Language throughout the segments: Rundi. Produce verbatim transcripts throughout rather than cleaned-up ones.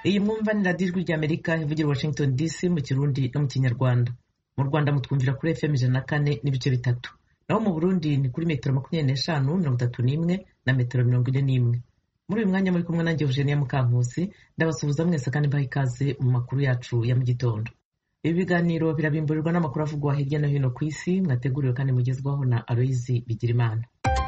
iyi mwumva ni radiyo ijwi ry'Amerika ivugira Washington D C mu Kirundi no mu Kinyarwanda. Mu Rwanda mutwumvira kuri F M ijana na kane n'ibice bitatu, naho mu Burundi ni kuri metero makumyabiri n'eshanu mirongo itatu n'imwe na metero mirongo ine n'imwe. Muri uyu mwanya muri kumwe nanjye Eugenia Mukankusi, ndabasuhuza mwese kandi mbaha ikaze mu makuru yacu ya mu gitondo. Ibi biganiro birabimburirwa n'amakuru avugwa hirya no hino ku isi, mwateguriwe kandi mugezwaho na Aloyizi Bigirimana.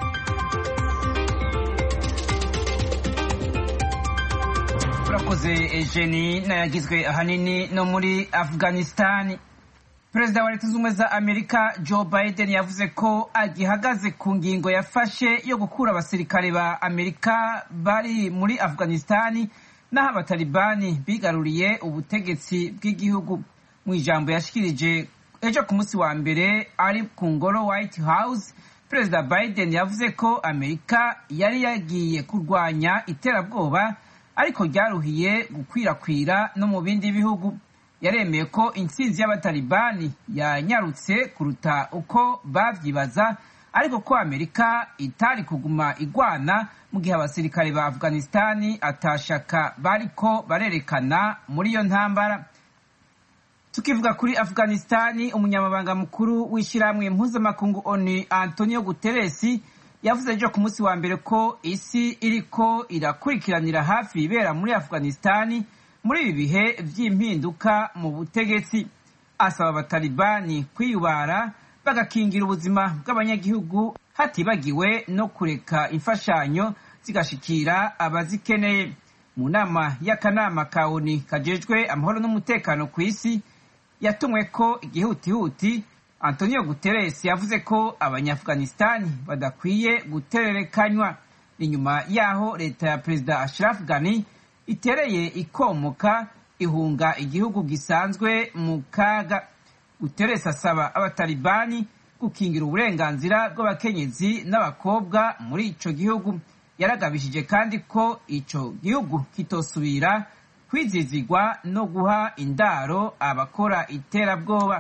Urakoze Eugenie, nayagizwe ahanini no muri Afghanistan. Perezida wa Leta Zunze za Amerika Joe Biden yavuze ko agihagaze ku ngingo yafashe yo gukura abasirikare ba Amerika bari muri Afghanistan naho abatalibani bigaruriye ubutegetsi bw'igihugu. Mu ijambo yashikirije ejo ku munsi wa mbere ari ku ngoro White House, Perezida Biden yavuze ko Amerika yari yagiye kurwanya iterabwoba ariko ryaruhiye gukwirakwira no mu bindi bihugu. Yaremeye ko intsinzi y'abatalibani yanyarutse kuruta uko bavyibaza, ariko ko Amerika itari kuguma igwana mu gihe abasirikare ba Afghanistan atashaka bariko barerekana muri iyo ntambara. Tukivuga kuri Afghanistan, umunyamabanga mukuru w'ishiramwe mpuzamakungu O N U Antonio Guterres yavuze ejo ku munsi wa mbere ko isi iriko irakurikiranira hafi ibera muri Afghanistan muri ibi bihe vy'impinduka mu butegetsi. Asaba abatalibani kwiyubara bagakingira ubuzima bw'abanyagihugu, hatibagiwe no kureka imfashanyo zigashikira abazikeneye. Mu nama y'akanama ka O N U kajejwe amahoro n'umutekano ku isi yatumwe ko igihutihuti, Antonio Guterres yavuze ko abanyafghanistan badakwiye gutererekanywa. Inyuma yaho leta ya Perezida Ashraf Ghani itereye ikomoka ihunga igihugu gisanzwe mu kaga. Guterres asaba abatalibani gukingira uburenganzira bw'abakenyezi n'abakobwa muri ico gihugu. Yaragabishije kandi ko ico gihugu kitosubira kwizizigwa no guha indaro abakora iterabwoba.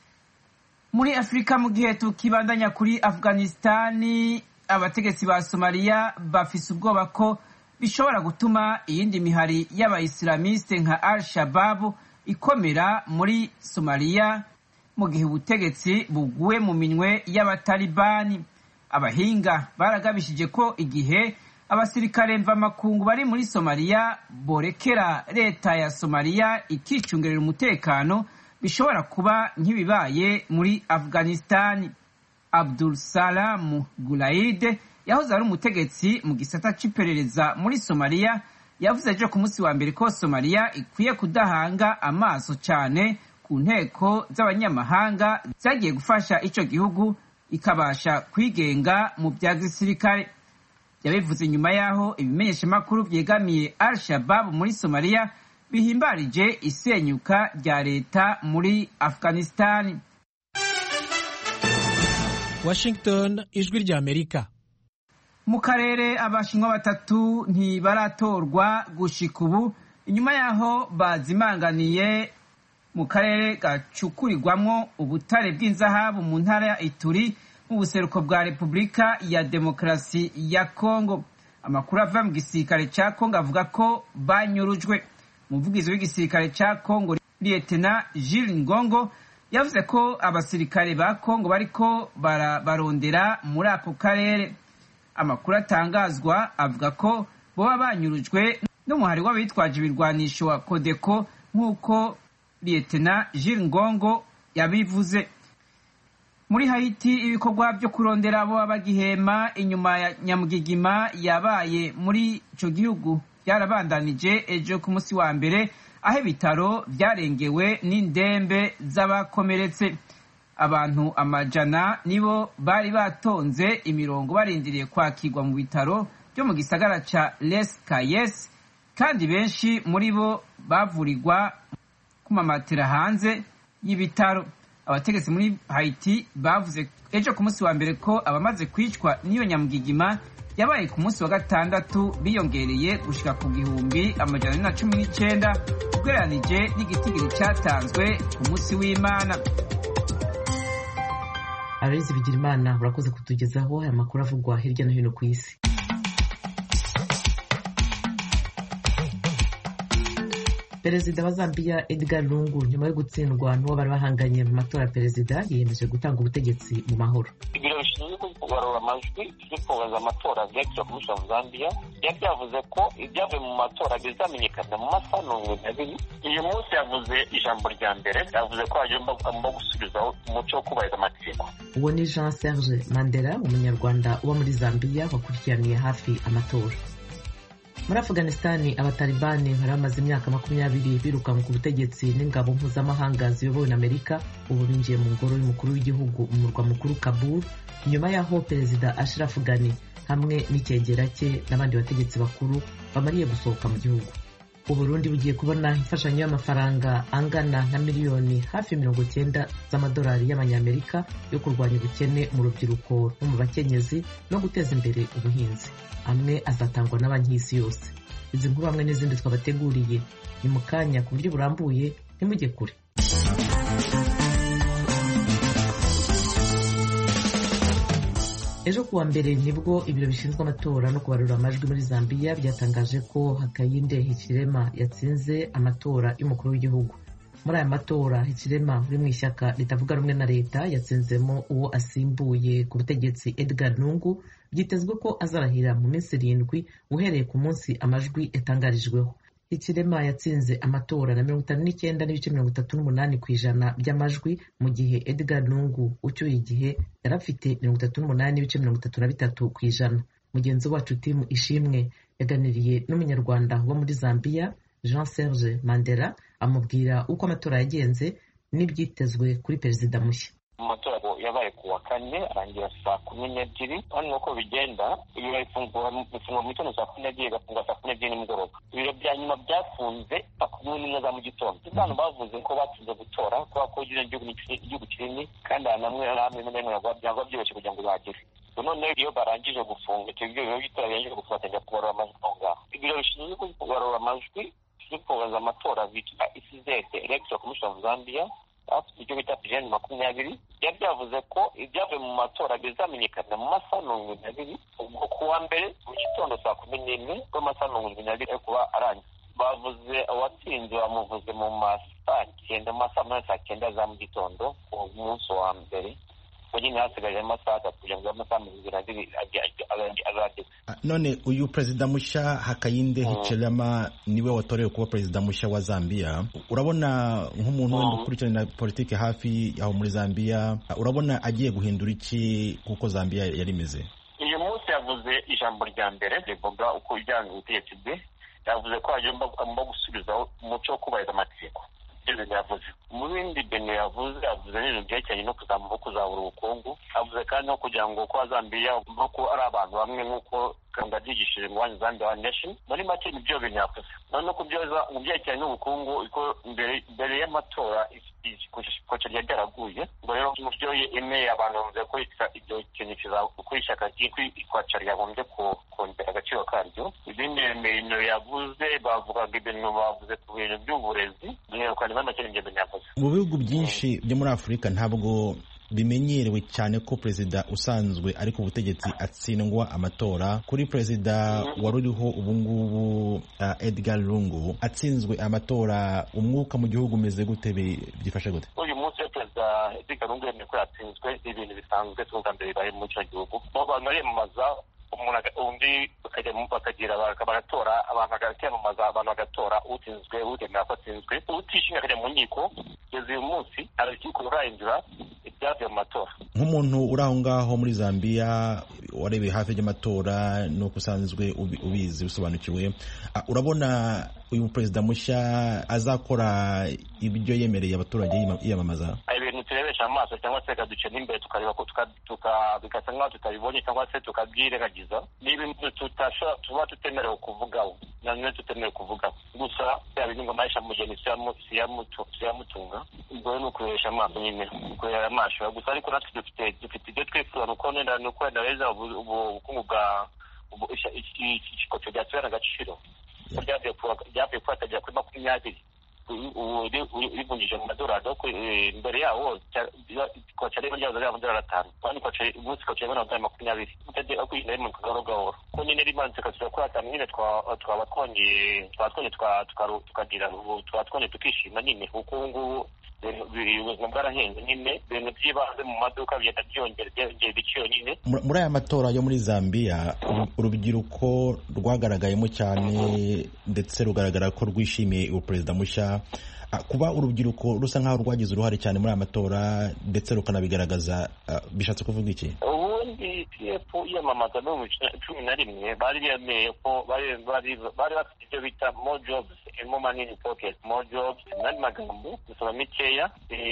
Muri Afrika, mu gihe tukibandanya kuri Afghanistan, abategetsi ba Somalia bafise ubwoba ko bishobora gutuma iyindi mihari y'abayislamiste nka Al-Shabaab ikomera muri Somalia mu gihe ubutegetsi buguwe mu minwe y'abatalibani. Abahinga baragabishije ko igihe abasirikare mvamakungu bari muri Somalia borekera leta ya Somalia ikicungerera umutekano, bishobora kuba nk'ibibaye muri Afghanistan. Abdul Salam Gulaid yahoze ari umutegetsi mu gisata c'iperereza muri Somalia yavuze ejo ku munsi wa mbere ko Somalia ikwiye kudahanga amaso cyane ku nteko z'abanyamahanga zagiye gufasha ico gihugu ikabasha kwigenga mu bya gisirikare. Yabivuze nyuma yaho ibimenyeshamakuru vyegamiye Al-Shabaab muri Somalia bihimbarije isenyuka rya leta muri Afghanistan. Washington, ijwi rya Amerika. Mu karere, abashinwa batatu ntibaratorwa gushika ubu inyuma yaho bazimanganiye mu karere gacukurirwamwo ubutare bw'inzahabu mu ntara ya Ituri mu buseruko bwa Repubulika ya Demokarasi ya Kongo. Amakuru ava mu gisirikare ca Kongo avuga ko banyurujwe. Umuvugizi w'igisirikare ca Kongo Lieutenant Jules Ngongo yavuze ko abasirikare ba Kongo bariko bararondera muri ako karere. Amakuru atangazwa avuga ko boba banyurujwe n'umuhari w'abitwaje ibirwanisho wa Codeco nk'uko Lieutenant Jules Ngongo yabivuze. Muri Haiti, ibikorwa byo kurondera abo bagihema inyuma ya nyamugigima yabaye muri ico gihugu byarabandanije ejo ku munsi wa mbere, aho ibitaro byarengewe n'indembe z'abakomeretse. Abantu amajana nibo bari batonze imirongo barindiriye kwakirwa mu bitaro byo mu gisagara ca Les Cayes, kandi benshi muri bo bavurirwa ku mamatera hanze y'ibitaro. Abategetsi muri Haiti bavuze ejo ku munsi wa mbere ko abamaze kwicwa n'iyo nyamugigima yabaye ku munsi wa gatandatu biyongereye gushika ku gihumbi amajana na cumi n'icenda ugereranije n'igitigiri cyatanzwe ku munsi w'Imana. Aloyizi Bigirimana, urakoze kutugezaho aya makuru avugwa hirya no hino ku isi. Perezida wa Zambia Edgar Lungu nyuma yo gutsindwa n'uwo bari bahanganye mu matora ya perezida yiyemeje gutanga ubutegetsi mu mahoro. Ibiro bishinzwe kubarura amajwi bifuza amatora Electoral Commission of Zambia yavuze ko ibyavuye mu matora bizamenyekana mu masaha mirongo abiri. Uyu munsi yavuze ijambo rya mbere, yavuze ko agomba gusubizaho umuco wo kubahiriza amategeko. Uwo ni Jean Serge Mandela, umunyarwanda uba muri Zambia wakurikiraniye hafi amatora. Muri Afghanistan abatalibani bari bamaze imyaka makumyabiri birukanwe ku butegetsi n'ingabo mpuzamahanga ziyobowe na Amerika, ubu binjiye mu ngoro y'umukuru w'igihugu mu murwa mukuru Kabul, nyuma y'aho Perezida Ashraf Ghani hamwe n'icyegera cye n'abandi bategetsi bakuru bamariye gusohoka mu gihugu. U Burundi bugiye kubona imfashanyo y'amafaranga angana na miliyoni hafi mirongo cyenda z'amadolari y'amanyamerika yo kurwanya ubukene mu rubyiruko no mu bakenyezi no guteza imbere ubuhinzi. Amwe azatangwa na banki y'isi yose. Izi nkuru hamwe n'izindi twabateguriye ni mu kanya ku buryo burambuye, ntimujye kure. Ejo kuwa mbere nibwo ibiro bishinzwe amatora no kubarura amajwi muri Zambia byatangaje ko Hakainde Hichilema yatsinze amatora y'umukuru w'igihugu. Muri aya matora Hichilema uri mu ishyaka ritavuga rumwe na leta yatsinzemo uwo asimbuye ku butegetsi Edgar Lungu. Byitezwe ko azarahira mu minsi irindwi uhereye ku munsi amajwi yatangarijweho. Hichilema yatsinze amatora na mirongo itanu n'icyenda n'ibice mirongo itatu n'umunani ku ijana by'amajwi, mu gihe Edgar Lungu ucyuye igihe yari afite mirongo itatu n'umunani n'ibice mirongo itatu na bitatu ku ijana. Mugenzi wacu Tim Ishimwe yaganiriye n'umunyarwanda wo muri Zambia Jean Serge Mandela amubwira uko amatora yagenze n'ibyitezwe kuri perezida mushya. Amatora yabaye ku wa kane arangira saa kumi n'ebyiri. Hano uko bigenda ibiro bifungura mu gitondo saa kumi n'ebyiri igafungwa saa kumi n'ebyiri nimugoroba. Ibiro bya nyuma byafunze saa kumi n'imwe za mu gitondo. Abantu bavuze ko batsinze gutora kubera ko igihugu kinini kandi namwe hamwe n'imwe byaba byoroshye kugira ngo bagere. None iyo barangije gufunga icyo biro by'itora birangije gufatanya kubarura amajwi aho ngaho. Ibiro bishinzwe kubarura amajwi bifuza amatora bitwa E C Z Electoral Commission of Zambia icyo bita pijeni makumyabiri yavuze ko ibyavuye mu matora bizamenyekana mu masaha mirongo abiri. Ubwo kuwa mbere mu gitondo saa kumi n'imwe ko amasaha mirongo abiri kuba arangiye. Bavuze uwatsinze bamuvuze mu masaha cyenda mu masaha munani saa cyenda za mu gitondo ku munsi wa mbere. Nyine hasigaye amasaha atatu kugira ngo amasaha mirongo abiri azageze. None uyu perezida mushya Hakainde Hichilema niwe watorewe kuba perezida mushya wa Zambia. Urabona nk'umuntu wenda ukurikirana politiki hafi aho muri Zambia, urabona agiye guhindura iki kuko Zambia yari imeze? Uyu munsi yavuze ijambo rya mbere rivuga uko ijyanye ubutegetsi bwe. Yavuze ko agomba gusubizaho umuco wo kubahiriza amategeko. Yavuze mu bindi bintu yavuze yavuze n'ibintu byerekeranye no kuzamura kuzahura ubukungu. Avuze kandi no kugira ngo ko Zambia ko ari abantu bamwe nk'uko kandi abyigishije mu One Zambia One Nation. Muri make nibyo bintu yavuze. None ko byoza mu byerekeranye n'ubukungu iko mbere mbere y'amatora ikoce rya ryaraguye. Ngo rero mu byo yemeye abantu bavuze ko ibyo kintu kizakora ishyaka ry'ikwaca ryagombye kongera agaciro karyo. Ibindi bintu yavuze bavugaga ibintu bavuze ku bintu by'uburezi. Mu bihugu byinshi byo muri Afurika ntabwo bimenyerewe cyane ko perezida usanzwe ari ku butegetsi atsindwa amatora. Kuri perezida wari uriho ubu ngubu uh, Edgar Lungu atsinzwe amatora, umwuka mu gihugu umeze gute, byifashe gute? Uyu munsi perezida Edgar Lungu yemeye ko yatsinzwe, ibintu bisanzwe tuvuga mbere bibaye mu cyo gihugu. Abantu bariyamamaza undi bakagira baratora, abantu bagakiyamamaza, abantu bagatora utsinzwe utemera ko atsinzwe, utishimye akajya mu nkiko. Kugeza uyu munsi urukiko rurahindura ibyavuye mu matora. Nk'umuntu uri aho ngaho muri Zambia warebeye hafi y'amatora nuko usanzwe ubizi usobanukiwe, urabona uyu perezida mushya azakora ibyo yemereye abaturage yiyamamaza? Ibintu turebesha amaso cyangwa se kaduce n'imbere tukareba ko bikasa nk'aho tutabibonye cyangwa se tukabyirengagiza. Ni ibintu tutashobora tuba tutemerewe kuvugaho, namwe tutemerewe kuvugaho. Gusa yaba ngo maisha mugeni siyamutunga, ubwo ni ukurebesha amaso nyine, kureba amaso gusa. Ariko natwe dufite dufite ibyo twifuza nuko nenda nuko wenda beza ubukungu bwa ikikoco cyasubira agaciro. Byavuye kubatagera kuri makumyabiri rivunjije mu madolari imbere yawo kwaca rero ryaza rya amadolari atanu kandi kwaca umunsi kwaca ibona amadolari makumyabiri utajya akwiye nayo mu kagaro gahoro ko nyine rimanutse kasura kuri atanu nyine twaba twongeye twaba twongeye tukagira twaba twongeye tukishima nyine kuko ubu ngubu ubuzima bwarahenze nyine ibintu by'ibanze mu maduka bigenda byongera ibiciro nyine. Muri aya matora yo muri Zambia urubyiruko rwagaragayemo cyane ndetse rugaragara ko rwishimiye uwo perezida mushya. Kuba urubyiruko rusa nkaho rwagize uruhare cyane muri aya matora ndetse rukanabigaragaza bishatse kuvuga iki? Ubundi P F yamamaza no mu cumi na rimwe bari bemeye ko bari bari bafite ibyo bita more jobs and more money in pocket, more jobs n'andi magambo dusaba mikeya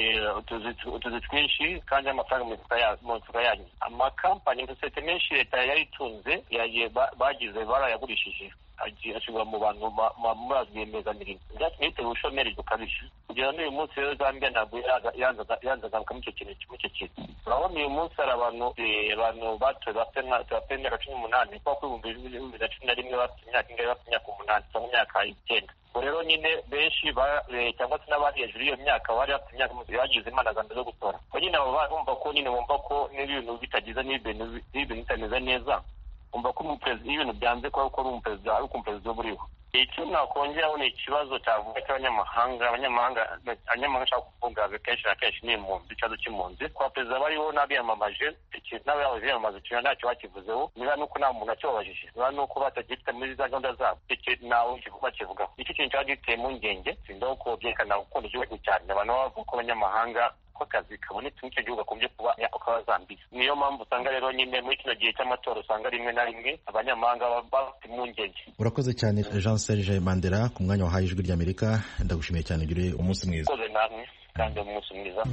utuzi twinshi kandi amafaranga mu mifuka yanyu. Amakampani ndetse menshi leta yayitunze bagize barayagurishije ashyirwa mu bantu bazwiyemezamirimo byatumye bitera ubushomeri bukabije kugera n'uyu munsi rero Zambia ntabwo yanzagaruka muri icyo kintu kimwe icyo kintu. Urabona uyu munsi hari abantu abantu batoye bafite imyaka cumi n'umunani kuko ku bihumbi bibiri na cumi na rimwe bafite imyaka ingahe bafite imyaka umunani cyangwa imyaka icyenda. Rero nyine benshi cyangwa se n'abari hejuru y'iyo myaka bari bafite imyaka bagize imana za mbere zo gutora ko nyine abo bumva ko nyine bumva ko n'ibintu bitagize n'ibintu bitameze neza umva ko ibintu byanze ko ari umuperezida ari umuperezida buriho. Icyo nakongeraho ni ikibazo cyavuga cy'abanyamahanga abanyamahanga abanyamahanga ashaka kuvuga kenshi na kenshi ni impunzi ikibazo cy'impunzi kwa perezida bariho n'abiyamamaje n'abayobozi biyamamaza ikintu ntacyo bakivuzeho niba nuko nta muntu akibabajije niba nuko batagifite muri za gahunda zabo nawe bakivugaho. Icyo kintu cyaba giteye impungenge sindaho ko byerekana gukunda igihugu cyane abantu bavuga ko abanyamahanga ko akazi kabonetse muri icyo gihugu akomeje kuba ukaba Zambia. Niyo mpamvu usanga rero nyine muri kino gihe cy'amatora usanga rimwe na rimwe abanyamahanga bafite impungenge. Urakoze cyane Jean Serge Mandela ku mwanya wahaye ijwi ry'Amerika ndagushimiye cyane ugire umunsi mwiza. Urakoze namwe kandi umunsi mwiza.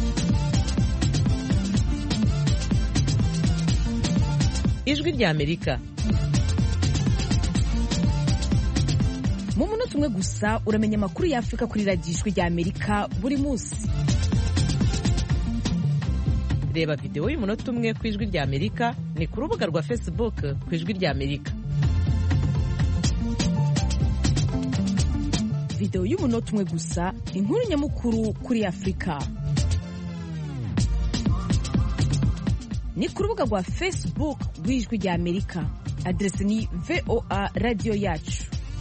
Ijwi ry'Amerika mu munota umwe gusa uramenya amakuru y'Afurika kuri radiyo Ijwi ry'Amerika buri munsi. Reba video y'umunota umwe ku Ijwi ry'Amerika ni ku rubuga rwa Facebook ku Ijwi ry'Amerika. Video y'umunota umwe gusa inkuru nyamukuru kuri Afurika. Ni ku rubuga rwa Facebook rw'Ijwi ry'Amerika. Adresi ni V O A Radio Yacu.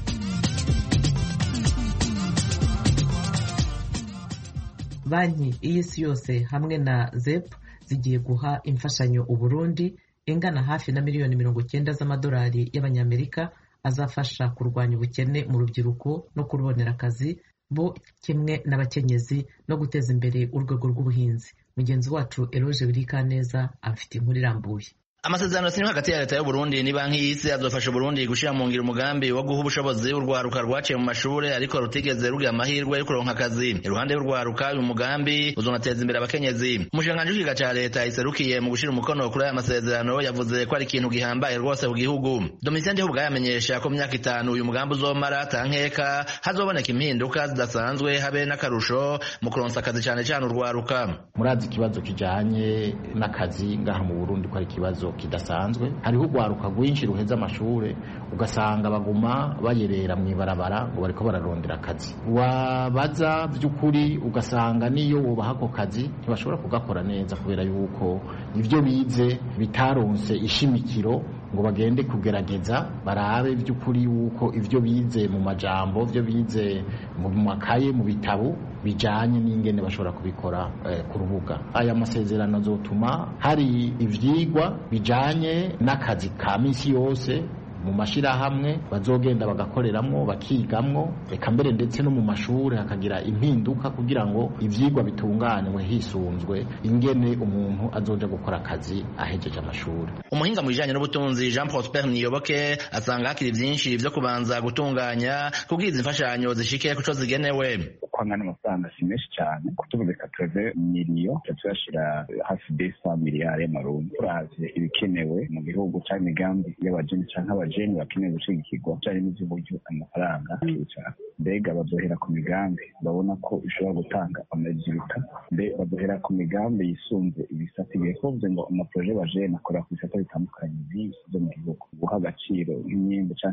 Banki y'isi yose hamwe na Z E P zigiye guha imfashanyo u Burundi ingana hafi na miliyoni mirongo cyenda z'amadolari y'abanyamerika azafasha kurwanya ubukene mu rubyiruko no kurubonera akazi bo kimwe n'abakenyezi no guteza imbere urwego rw'ubuhinzi. Mugenzi wacu Eloge Birikaneza afite inkuru irambuye. Amasezerano sinywa hagati ya leta y'u Burundi ni banki y'isi azofasha Burundi gushira mu ngiro umugambi wo guha ubushobozi urwaruka rwaciye mu mashure ariko rutigeze rugira amahirwe yo kuronka akazi. Iruhande y'urwaruka uyu mugambi uzonateza imbere abakenyezi. Umushikiranganji w'ikiga ca leta iserukiye mu gushira umukono kuri aya masezerano yavuze ko ari ikintu gihambaye rwose ku gihugu. Domitien Ndihubwa yamenyesha ko mu myaka itanu uyu mugambi uzomara tankeka hazoboneka impinduka zidasanzwe habe n'akarusho mu kuronsa akazi cyane cyane urwaruka. Murazi ikibazo kijanye n'akazi ngaha mu Burundi ko ari ikibazo kidasanzwe. Hariho urwaruka rwinshi ruheza amashure ugasanga baguma bayerera mu ibarabara ngo bariko bararondera akazi. Wabaza by'ukuri ugasanga niyo wobaha ako kazi ntibashobora kugakora neza kubera yuko ivyo bize bitaronse ishimikiro ngo bagende kugerageza barabe by'ukuri yuko ivyo bize mu majambo ivyo bize mu makaye mu bitabo bijanye n'ingene bashobora kubikora eh, ku rubuga. Aya masezerano azotuma hari ivyigwa bijanye n'akazi ka misi yose mu mashirahamwe bazogenda bagakoreramwo bakigamwo eka mbere ndetse no mu mashure hakagira impinduka kugira ngo ivyigwa bitunganwe hisunzwe ingene umuntu azoja gukora akazi ahejeje amashuri. Umuhinga mu bijanye n'ubutunzi Jean Prosper Niyoboke asanga hakiri vyinshi vyo kubanza gutunganya kubwiza imfashanyo zishike kuco zigenewe. Kwangana amafaranga si menshi cyane kutuvuze katreve miliyo tuyashira hafi desa miliyari y'amarundi. Turavye ibikenewe mu gihugu cyangwa imigambi y'abajeni canke abajeni bakeneye gushigikirwa cyane n'ivy'uburyo amafaranga cyane. Mbega bazohera ku migambi babona ko ishobora gutanga amajiruta mbe bazohera ku migambi yisunze ibisate bivuze ngo amaproje bajeni akora ku bisate bitandukanye byinshi byo mu gihugu guha agaciro nk'imyembe canke ibiki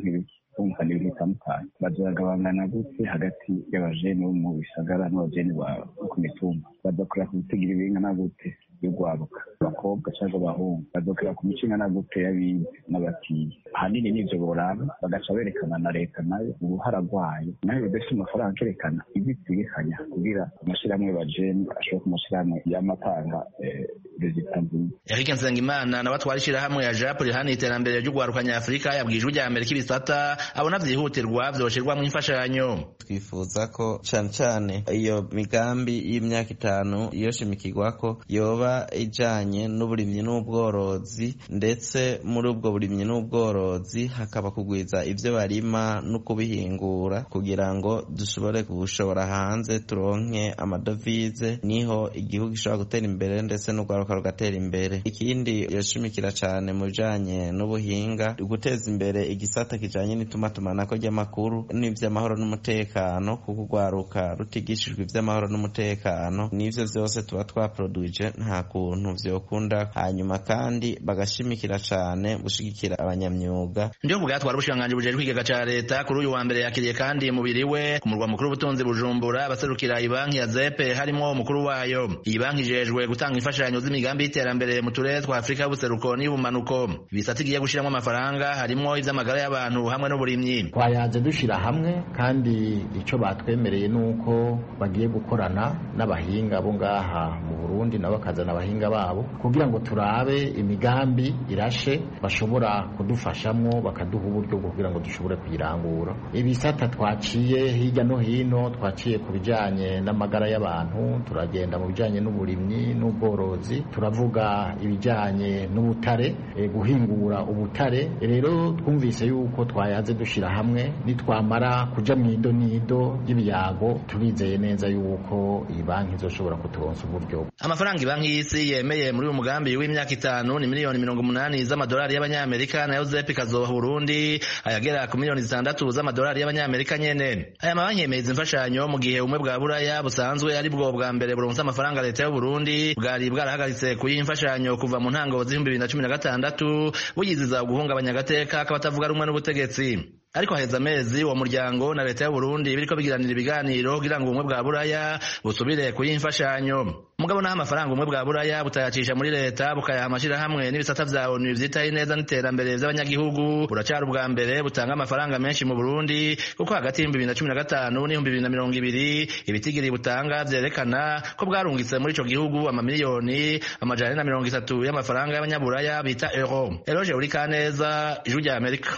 bumva n'ibintu bitandukanye bazagabangana gute hagati y'abajene bo mu bisagara n'abajene ba ku mitumba bazakorera ku bitigira ibingana gute y'urwaruka abakobwa cyangwa abahungu bazakorera ku mico ingana gute y'abize n'abatiye ahanini n'ivyo boraba bagaca berekana na leta nayo uruhara rwayo nayo badafite amafaranga akerekana ibitegekanya kugira amashirahamwe bajene ashobora kumashirahamwe y'amatanga rezita nziza. Eric Nsengimana nawe atwara ishirahamwe ya Japo rihana iterambere ry'urwaruka nyafurika yabwije ijwi rya Amerika ibisata abona vyihutirwa vyoshirwamwo imfashanyo. Twifuza ko cyane cyane iyo migambi y'imyaka itanu yoshimikirwako yoba ijanye n'uburimyi n'ubworozi, ndetse muri ubwo burimyi n'ubworozi hakaba kugwiza ivyo barima no kubihingura kugira ngo dushobore gushora hanze turonke amadovize, niho igihugu gishobora gutera imbere ndetse n'urwaruka rugatera imbere. Ikindi yoshimikira cyane mu bijanye n'ubuhinga, guteza imbere igisata kijanye n'itumaatumanako ry'amakuru n'ivy'amahoro n'umutekano, kuko urwaruka rutigishijwe ivy'amahoro n'umutekano n'ivyo vyose tuba twaproduije nta kuntu vyokunda. Hanyuma kandi bagashimikira cyane gushigikira abanyamyuga. Ndiyo bwatwara ubushinganje bujejwe ikigega ca leta kuri uyu wa mbere yakiriye kandi mubiri we ku murwa mukuru w'ubutunzi Bujumbura abaserukira ibanki ya Zepe harimo umukuru wayo. Iyi banki ijejwe gutanga imfashanyo z'imigambi y'iterambere mu turere twa Afrika y'ubuseruko n'ubumanuko. Ibisata igiye gushiramo amafaranga harimo ivy'amagara y'abantu hamwe n'uburimyi. Twayaje dushira hamwe kandi ico batwemereye nuko bagiye gukorana n'abahinga bo ngaha mu Burundi nabo bakazana abahinga babo kugira ngo turabe imigambi irashe bashobora kudufashamwo bakaduha uburyo kugira ngo dushobore kuyirangura. Ibisata twaciye hirya no hino, twaciye ku bijanye n'amagara y'abantu, turagenda mu bijanye n'uburimyi n'ubworozi, turavuga ibijanye n'ubutare, e, guhingura ubutare. Rero twumvise yuko twayaze dushira hamwe, nitwamara kuja mu ido nido y'ibyago turizeye neza yuko iyi banki izoshobora kuturonsa uburyo. Amafaranga ibanki y'isi yemeye muri uyu mugambi w'imyaka itanu ni miliyoni mirongo umunani z'amadolari y'abanyamerika, nayo Zepe kazoha Burundi ayagera ku miliyoni zitandatu z'amadolari y'abanyamerika nyene. Aya mabanki yemeza imfashanyo mu gihe umwe bwa Buraya busanzwe ari bwo bwa mbere buronse amafaranga leta y'u Burundi bwari bwarahagaritse kuyiha imfashanyo kuva mu ntango z'ibihumbi bibiri na cumi na gatandatu buyiziza guhungabanya agateka k'abatavuga rumwe n'ubutegetsi. Ariko haheze amezi uwo muryango na leta y'u Burundi biriko bigiranira ibiganiro kugira ngo ubumwe bwa Buraya busubire kuyiha imfashanyo. Mugabo naho amafaranga ubumwe bwa Buraya butayacisha muri leta bukayaha amashirahamwe n'ibisata vya O N U vyitaye ineza n'iterambere vy'abanyagihugu, buracari ubwa mbere butanga amafaranga menshi mu Burundi kuko hagati y'ibihumbi bibiri na cumi na gatanu n'ibihumbi bibiri na mirongo ibiri ibitigiri butanga vyerekana ko bwarungitse muri ico gihugu amamiliyoni amajana na mirongo itatu y'amafaranga y'abanyaburaya bita euro. Eloge Urikaneza, Ijwi rya Amerika.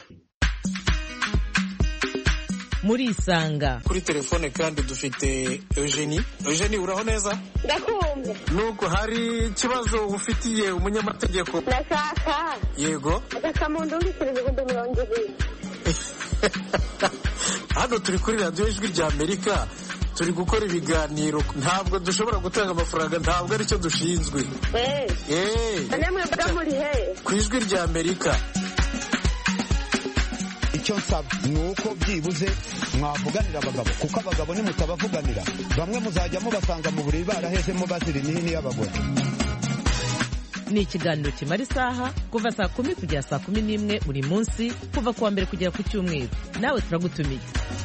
Muri Isanga kuri telefone kandi dufite Eugenie. Eugenie uraho neza? Ndakumva. Nuko hari ikibazo ufitiye umunyamategeko? Ndashaka. Yego. Ndashaka mu ndungikire ibihumbi mirongo ibiri. Hano turi kuri radiyo Ijwi rya Amerika, turi gukora ibiganiro, ntabwo dushobora gutanga amafaranga, ntabwo aricyo dushinzwe. Eh. Eh. Namwe bwa muri he? Ku Ijwi rya Amerika. Icyo nsaba ni uko byibuze mwavuganira abagabo, kuko abagabo nimutabavuganira bamwe muzajya mubasanga mu buriri barahezemo bazira imihini y'abagore. Ni ikiganiro kimara isaha kuva saa kumi kugera saa kumi n'imwe buri munsi kuva kuwa mbere kugera ku cyumweru. Nawe turagutumiye.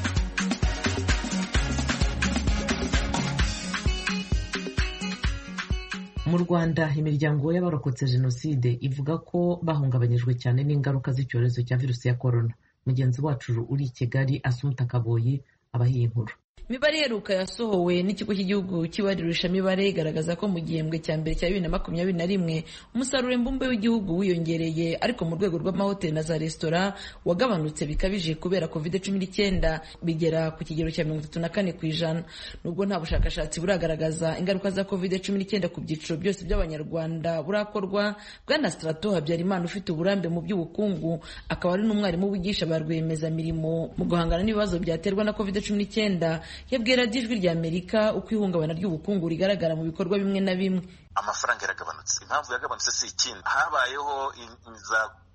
Mu Rwanda imiryango y'abarokotse jenoside ivuga ko bahungabanyijwe cyane n'ingaruka z'icyorezo cya virusi ya korona. Mugenzi wacu uri i Kigali Asumta Kaboyi abahiye inkuru. Imibare iheruka yasohowe n'ikigo cy'igihugu cy'ibarurishamibare igaragaza ko mu gihembwe cya mbere cya bibiri na makumyabiri na rimwe umusaruro mbumbe w'igihugu wiyongereye, ariko mu rwego rw'amahoteli na za resitora wagabanutse bikabije kubera covid cumi n'icyenda bigera ku kigero cya mirongo itatu na kane ku ijana. Nubwo nta bushakashatsi buragaragaza ingaruka za covid cumi n'icyenda ku byiciro byose by'abanyarwanda burakorwa, Bwana Strato Habyarimana ufite uburambe mu by'ubukungu akaba ari n'umwarimu wigisha ba rwiyemezamirimo mu guhangana n'ibibazo byaterwa na covid cumi n'icyenda yabwira Ijwi rya Amerika uko ihungabana ry'ubukungu rigaragara mu bikorwa bimwe na bimwe. Amafaranga yaragabanutse. Impamvu yagabanutse si ikindi, habayeho za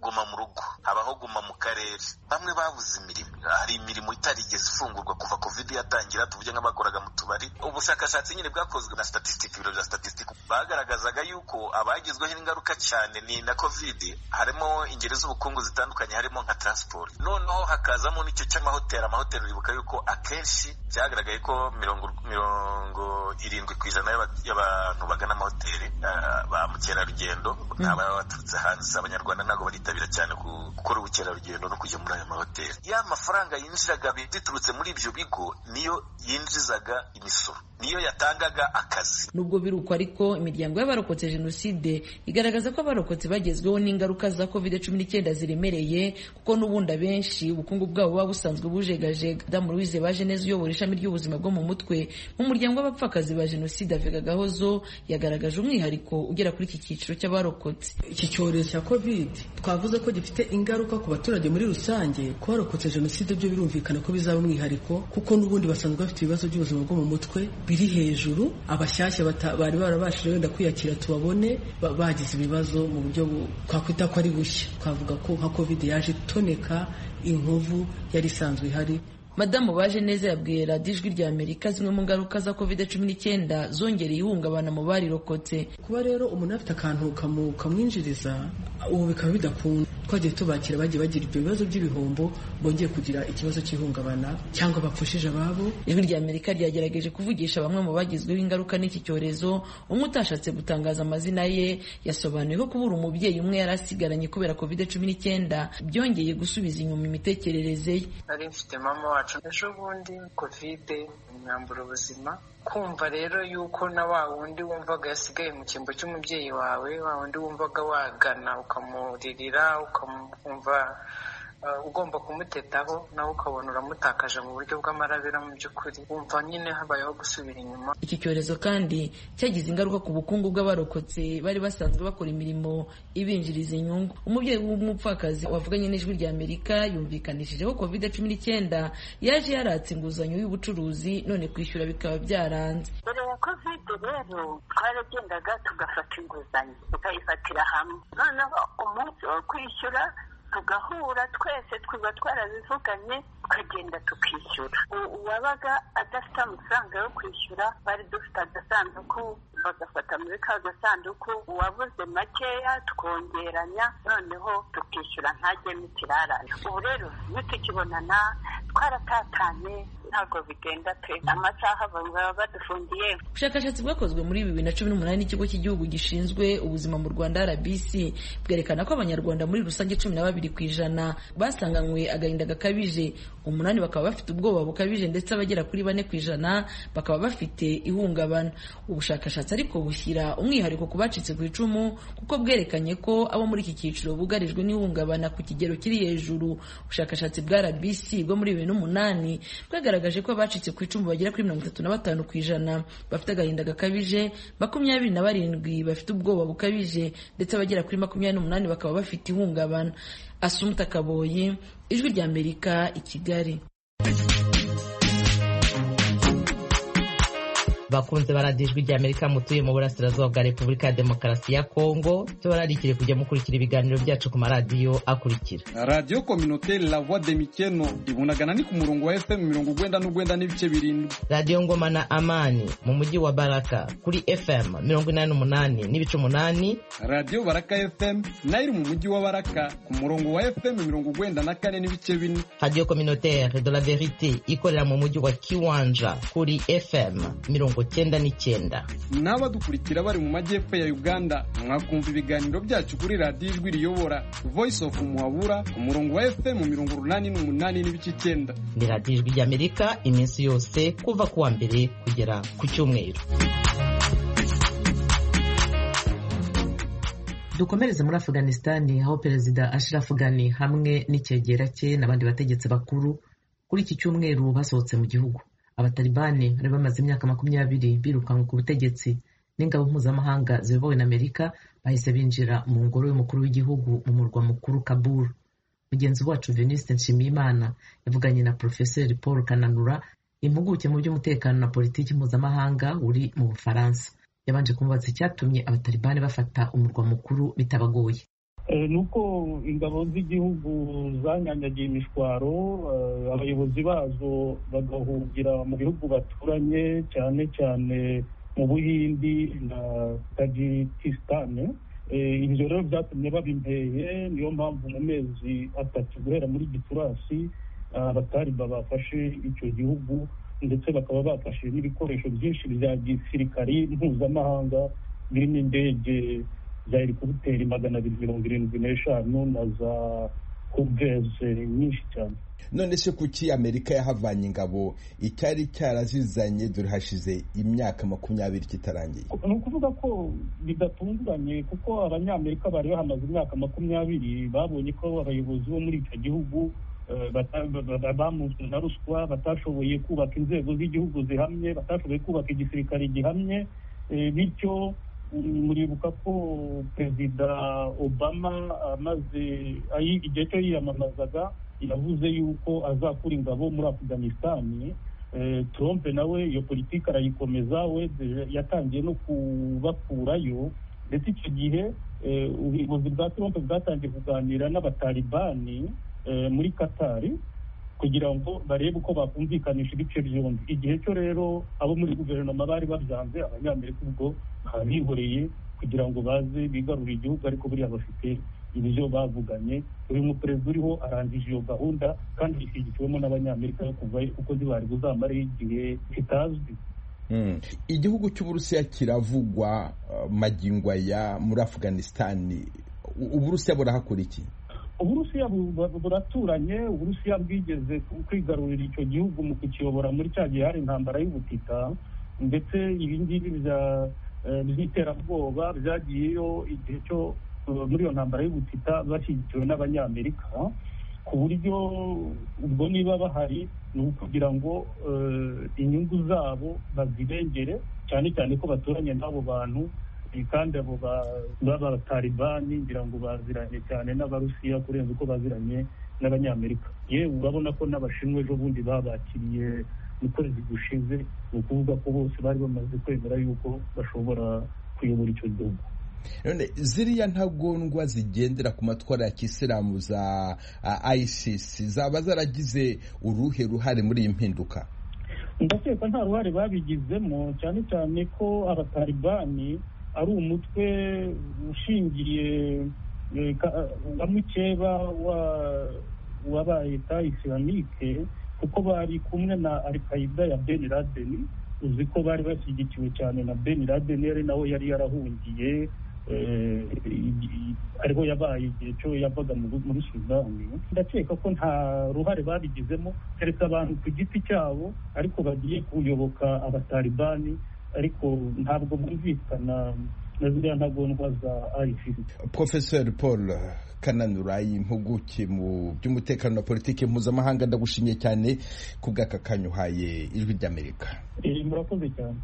guma mu rugo, habaho guma mu karere. Bamwe babuze imirimo, hari imirimo itarigeze ifungurwa kuva covid yatangira, tuvuge nk'abakoraga mu tubari. Ubushakashatsi nyine bwakozwe na statistic, ibiro bya statistic bagaragazaga yuko abagizweho ingaruka cyane ni na covid harimo ingeri z'ubukungu zitandukanye, harimo nka transport. Noneho hakazamo n'icyo cy'amahoteli. Amahoteli uribuka yuko akenshi byagaragaye ko mirongo mirongo irindwi ku ijana y'abantu bagana amahoteli ba mukerarugendo n'aba baturutse hanze. Abanyarwanda ntabwo baritabira cyane gukora ubukerarugendo no kujya muri aya mahoteli. Ya mafaranga yinjiraga biturutse muri ibyo bigo niyo yinjizaga imisoro, niyo yatangaga akazi. Nubwo biruko ariko imiryango y'abarokotse jenoside igaragaza ko abarokotse bagezweho n'ingaruka za covid cumi n'icyenda ziremereye, kuko n'ubundi abenshi ubukungu bwabo buba busanzwe bujegajega. Damu Louise Bajeneza uyobora ishami ry'ubuzima bwo mu mutwe mu muryango w'abapfakazi ba jenoside Avega Gahozo yagaragaje umwihariko ugera kuri iki cyiciro cy'abarokotse. Iki cyorezo cya covid twavuze ko gifite ingaruka ku baturage muri rusange. Ku barokotse jenoside byo birumvikana ko bizaba umwihariko, kuko n'ubundi basanzwe bafite ibibazo by'ubuzima bwo mu mutwe biri hejuru. Abashyashya bari barabashije wenda kwiyakira tubabone bagize ibibazo mu buryo twakwita ko ari bushya. Twavuga ko nka covid yaje itoneka inkovu yari isanzwe ihari. Madamu Bajeneza yabwiye radiyo Ijwi rya Amerika zimwe mu ngaruka za covid cumi n'icyenda zongereye ihungabana mu barirokotse. Kuba rero umuntu afite akantu kamwinjiriza ubu bikaba bidakunda. Twagiye tubakira bagiye bagira ibyo bibazo by'ibihombo, bongeye kugira ikibazo cy'ihungabana cyangwa bapfushije ababo. Ijwi rya Amerika ryagerageje kuvugisha bamwe mu bagizweho ingaruka n'iki cyorezo. Umwe utashatse gutangaza amazina ye yasobanuye ko kubura umubyeyi umwe yari asigaranye kubera covid cumi n'icyenda byongeye gusubiza inyuma imitekerereze ye. Nari mfite mama wacu ejo bundi covid imyambura ubuzima, kumva rero yuko na wa wundi wumvaga yasigaye mu cyimbo cy'umubyeyi wawe, wa wundi wumvaga wagana ukamuririra ukamwumva uh, ugomba kumutetaho nawe ukabona uramutakaje mu buryo bw'amarabira. Mu by'ukuri wumva nyine habayeho gusubira inyuma. Iki cyorezo kandi cyagize ingaruka ku bukungu bw'abarokotse bari basanzwe bakora imirimo ibinjiriza inyungu. Umubyeyi w'umupfakazi wavuganye n'Ijwi rya Amerika yumvikanishije ko covid cumi n'icyenda yaje yaratse inguzanyo y'ubucuruzi, none kwishyura bikaba byaranze. Mbere ya covid rero twaragendaga tugafata inguzanyo tukayifatira hamwe, noneho umunsi wo kwishyura tugahura twese twiba twarabivuganye tukagenda tukishyura. Uwabaga adafite amafaranga yo kwishyura bari dufite agasanduku bagafata muri ka gasanduku, uwabuze makeya twongeranya noneho tukishyura ntajyemo ikirarane. Ubu rero nitukibonana twaratatanye ntabwo bigenda pe, amasaha baba badufungiye. Ubushakashatsi bwakozwe muri bibiri na cumi n'umunani n'ikigo cy'igihugu gishinzwe ubuzima mu Rwanda R B C bwerekana ko abanyarwanda muri rusange cumi na babiri ku ijana basanganywe agahinda gakabije, umunani bakaba bafite ubwoba bukabije, ndetse abagera kuri bane ku ijana bakaba bafite ihungabana. Ubushakashatsi ariko bushyira umwihariko ku bacitse ku icumu, kuko bwerekanye ko abo muri iki cyiciro bugarijwe n'ihungabana ku kigero kiri hejuru. Ubushakashatsi bwa R B C bwo muri bibiri n'umunani bwagaragaje ko abacitse ku icumu bagera kuri mirongo itatu na batanu ku ijana bafite agahinda gakabije, makumyabiri na barindwi bafite ubwoba bukabije, ndetse abagera kuri makumyabiri n'umunani bakaba bafite ihungabana. Asumta Kaboyi, Ijwi rya Amerika, i Kigali. bakunze baradiyo Ijwi rya Amerika mutuye mu burasirazuba bwa Repubulika ya Demokarasi ya Kongo, tubararikire kujya mukurikira ibiganiro byacu ku maradiyo akurikira: Radio Communautaire La Voix de Mikeno ibunagana ni ku murongo wa F M mirongo ugwenda n'ugwenda n'ibice birindwi. Radio Ngoma na Amani mu mujyi wa Baraka kuri F M mirongo inani n'umunani n'ibice umunani. Radio Baraka F M nayo iri mu mujyi wa Baraka ku murongo wa F M mirongo ugwenda na kane n'ibice bine. Radio Communautaire de la Verite ikorera mu mujyi wa Kiwanja kuri F M mirongo cyenda n'icyenda. N'abadukurikira bari mu majyepfo ya Uganda mwakumva ibiganiro byacu kuri Radio Ijwi riyobora Voice of Muhabura ku murongo wa F M mirongo urunani n'umunani n'ibice icyenda. Ni Radio Ijwi rya Amerika iminsi yose kuva kuwa mbere kugera ku cyumweru. Dukomereze muri Afghanistan, aho Perezida Ashraf Ghani hamwe n'icyegera cye n'abandi bategetsi bakuru kuri iki cyumweru basohotse mu gihugu. Abatalibani bari bamaze imyaka makumyabiri birukanwe ku butegetsi n'ingabo mpuzamahanga ziyobowe na Amerika bahise binjira mu ngoro y'umukuru w'igihugu mu murwa mukuru Kabul. Mugenzi wacu Veniste Nshimiyimana yavuganye na Professeur Paul Kananura, impuguke mu by'umutekano na politiki mpuzamahanga uri mu Bufaransa. Yabanje kumubaza icyatumye abatalibani bafata umurwa mukuru bitabagoye. ni uko ingabo z'igihugu zanyanyagiye imishwaro, abayobozi bazo bagahungira mu bihugu baturanye cyane cyane mu Buhindi na Tajikistan. Ibyo rero byatumye babimpeye, niyo mpamvu mu mezi atatu guhera muri Gicurasi abataliba bafashe icyo gihugu ndetse bakaba bafashe n'ibikoresho byinshi bya gisirikari mpuzamahanga birimo indege za helikopteri magana abiri mirongo irindwi n'eshanu na za Hughes nyinshi cyane. None se kuki Amerika yahavanye ingabo icyari cyarazizanye dore hashize imyaka makumyabiri kitarangiye? Ni ukuvuga ko bidatunguranye kuko abanyamerika bari bahamaze imyaka makumyabiri babonye ko abayobozi bo muri icyo gihugu bamunzwe na ruswa, batashoboye kubaka inzego z'igihugu zihamye, batashoboye kubaka igisirikare gihamye. Bityo muribuka ko Perezida Obama amaze igihe cyo yiyamamazaga yavuze yuko azakura ingabo muri Afghanistan. Trump nawe iyo politiki arayikomeza, we yatangiye no kubakurayo, ndetse icyo gihe ubuyobozi bwa Trump bwatangiye kuganira n'abatalibani muri Qatar kugira ngo barebe uko bakumvikanisha ibice byombi. Igihe cyo rero abo muri guverinoma bari babyanze, abanyamerika ubwo bihoreye kugira ngo baze bigarurire igihugu, ariko buriya bafite ibyo bavuganye. Uyu muperezida uriho arangije iyo gahunda kandi ishyigikiwemo n'abanyamerika yo kuvayo kuko zibari buzamare igihe kitazwi. Igihugu cy'Uburusiya kiravugwa magingo aya muri Afghanistan. Uburusiya burahakora iki? Uburusiya buraturanye. Uburusiya bwigeze kwigarurira icyo gihugu mu kukiyobora muri cya gihe hari intambara y'ubutita, ndetse ibi ngibi by'iterabwoba byagiyeyo igihe cyo muri iyo ntambara y'ubutita bashyigikiwe n'abanyamerika, ku buryo ubwo niba bahari ni ukugira ngo inyungu zabo bazirengere, cyane cyane ko baturanye n'abo bantu kandi abo b'abatalibani ngira ngo baziranye cyane n'abarusiya kurenza uko baziranye n'abanyamerika. Yewe urabona ko n'abashinwa ejo bundi babakiriye mu kwezi gushize, ni ukuvuga ko bose bari bamaze kwemera yuko bashobora kuyobora icyo gihugu. None ziriya ntagondwa zigendera ku matwara ya kisilamu za ISIS zaba zaragize uruhe ruhare muri iyi mpinduka? Ndakeka nta ruhare babigizemo, cyane cyane ko abatalibani ari umutwe ushingiye wa mukeba wa Leta Islamike, kuko bari kumwe na Al-Qaeda ya Ben Laden. Uzi ko bari bashyigikiwe cyane na Ben Laden, yari nawe yari yarahungiye ariho yabaye igihe cyo yavaga muri Sudani. Ndakeka ko nta ruhare babigizemo keretse abantu ku giti cyabo ariko bagiye kuyoboka abatalibani, ariko ntabwo bumvikana na ziriya ntagondwa za ISIS. Professor Paul Kananura, impuguke mu by'umutekano na politiki mpuzamahanga, ndagushimiye cyane ku bw'aka kanya uhaye Ijwi ry'Amerika. Murakoze cyane.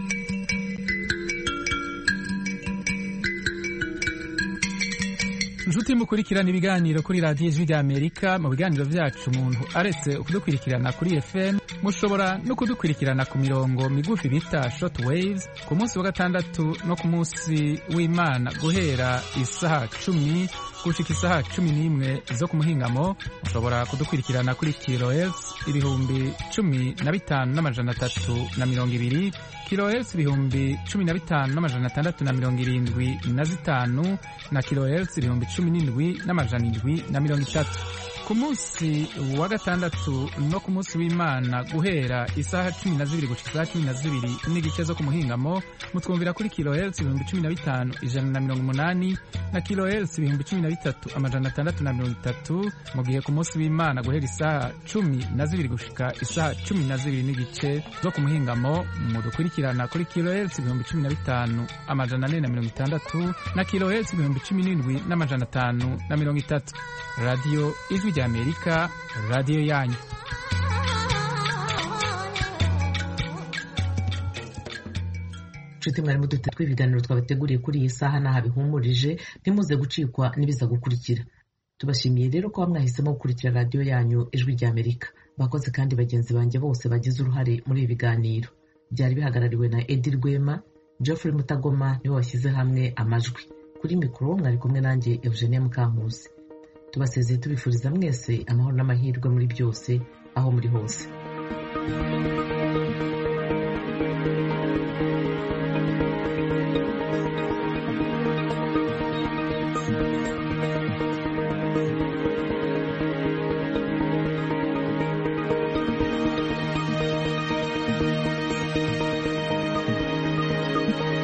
Inshuti mukurikirana ibiganiro kuri radiyo Ijwi ry'Amerika. Mu biganiro byacu umuntu aretse kudukurikirana kuri F M, mushobora no kudukurikirana ku mirongo migufi bita short waves ku munsi wa gatandatu no ku munsi w'Imana guhera isaha cumi gushika isaha cumi n'imwe zo ku muhingamo. Mushobora kudukurikirana kuri kilohertz ibihumbi cumi na bitanu n'amajana atatu na mirongo ibiri, kilohertz ibihumbi cumi na bitanu n'amajana atandatu na mirongo irindwi na zitanu, na kilohertz ibihumbi cumi n'indwi n'amajana indwi na mirongo itatu. Ku munsi wa gatandatu no ku munsi w'Imana guhera isaha cumi na zibiri gushika isaha cumi na zibiri n'igice zo ku muhingamo, mutwumvira kuri kilohertz ibihumbi cumi na bitanu ijana na mirongo umunani, na kilohertz ibihumbi cumi na bitatu amajana atandatu na mirongo itatu. Mu gihe ku munsi w'Imana guhera isaha cumi na zibiri gushika isaha cumi na zibiri n'igice zo ku muhingamo, mudukurikirana kuri kilohertz ibihumbi cumi na bitanu amajana ane na mirongo itandatu, na kilohertz ibihumbi cumi n'indwi n'amajana atanu na mirongo itatu. Radio Ijwi ry'Amerika, radio yanyu. Nshuti mwari mudute tw'ibiganiro twabateguriye kuri iyi saha n'aha bihumurije, ntimuze gucikwa n'ibiza gukurikira. Tubashimiye rero ko mwahisemo gukurikira radio yanyu Ijwi ry'Amerika. Bakoze kandi bagenzi banjye bose bagize uruhare muri ibi biganiro. Byari bihagarariwe na Edi Rwema, Geoffrey Mutagoma niwe washyize hamwe amajwi. kuri mikoro mwari kumwe nanjye Eugenie Mukankusi. Tubasezeye tubifuriza mwese amahoro n'amahirwe muri byose aho muri hose.